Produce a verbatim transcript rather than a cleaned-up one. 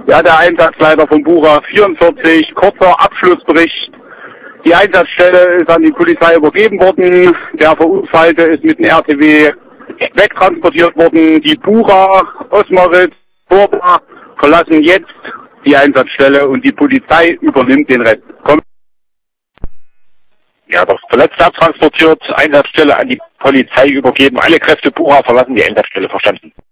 Ja, der Einsatzleiter von Bucha vierundvierzig, kurzer Abschlussbericht. Die Einsatzstelle ist an die Polizei übergeben worden. Der Verunfallte ist mit dem R T W wegtransportiert worden. Die Bucha, Osmaritz, Burbach verlassen jetzt die Einsatzstelle und die Polizei übernimmt den Rest. Komm. Ja, das Verletzte abtransportiert, Einsatzstelle an die Polizei übergeben. Alle Kräfte Bucha verlassen die Einsatzstelle, verstanden.